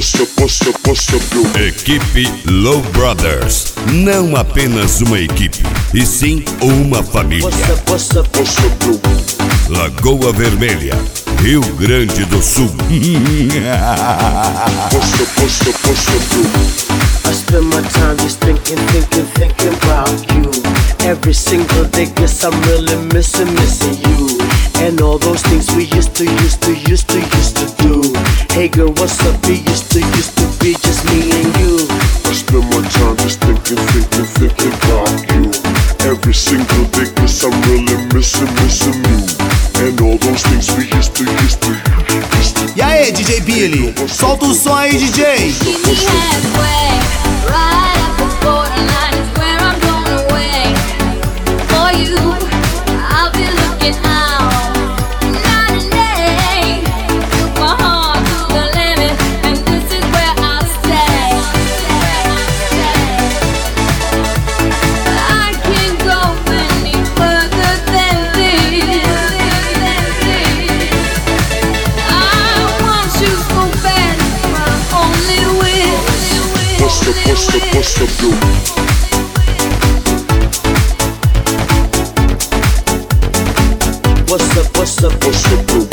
Equipe Low Brothers. Não apenas uma equipe, e sim uma família. Lagoa Vermelha, Rio Grande do Sul. I spend my time just thinking about you. Every single day, guess I'm really missing you. And all those things we used to do. Hey girl, what's up? We used to be just me and you. I spend my time just thinking about you. Every single day, guess I'm really missing you. And all those things we used to. E aí, DJ Billy? Solta o som aí, DJ! Keep me halfway, right up the borderline is where I'm going away. For you, I'll be looking out night and day. Took my heart to the limit, and this is where I'll stay. I can't go any further than this. I want you so bad, my only wish. What's up, bro? What's up, bro?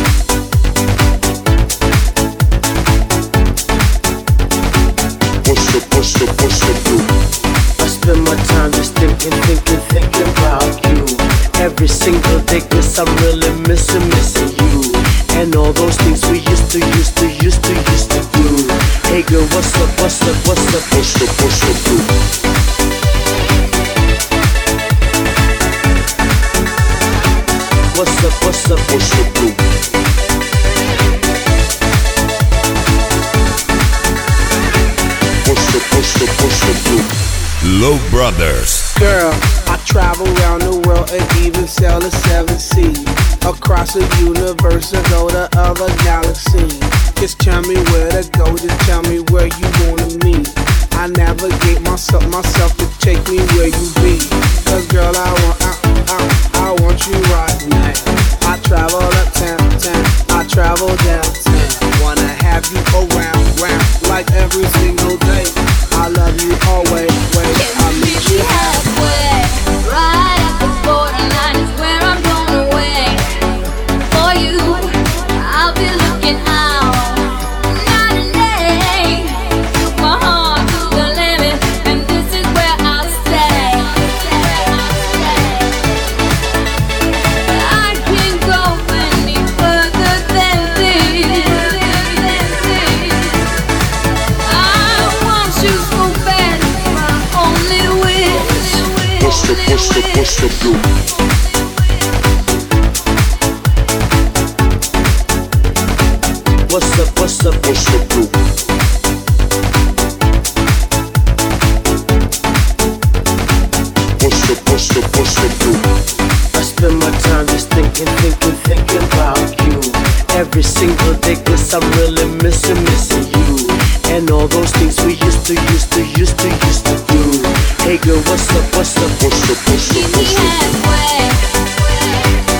What's up, bro? I spend my time just thinking about you. Every single day, guess I'm really missing you. And all those things we used to do. Hey girl, what's up, bro? What's up, bro? What's up, bro? Low Brothers. Girl, I travel around the world and even sail the 7 seas. Across the universe and go to other galaxies. Just tell me where to go, just tell me where you wanna meet. I navigate myself to take me where you be. Cause girl, I want you right now. I travel uptown, I travel downtown. Wanna have you around, like every single day. I love you always, I meet you halfway, right at the borderline is where I'm going away. For you, I'll be looking out night and day. Took my heart to the limit, and this is where I'll stay. I can't go any further than this. I want you so bad, my only wish. What's up, bro? What's up, bro? What's up, bro? I spend my time just thinking about you. Every single day, guess I'm really missing you. And all those things we used to do. Hey girl, what's up? Meet me halfway.